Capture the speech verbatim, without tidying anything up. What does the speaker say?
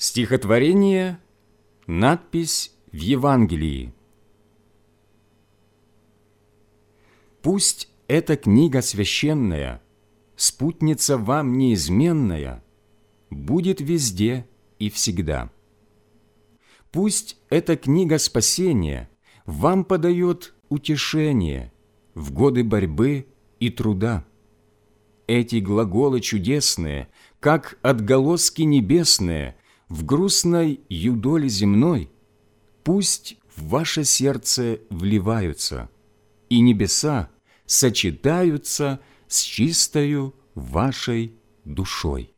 Стихотворение, надпись в Евангелии. Пусть эта книга священная, спутница вам неизменная, будет везде и всегда. Пусть эта книга спасения вам подает утешение в годы борьбы и труда. Эти глаголы чудесные, как отголоски небесные, в грустной юдоле земной, пусть в ваше сердце вливаются, и небеса сочетаются с чистою вашей душой.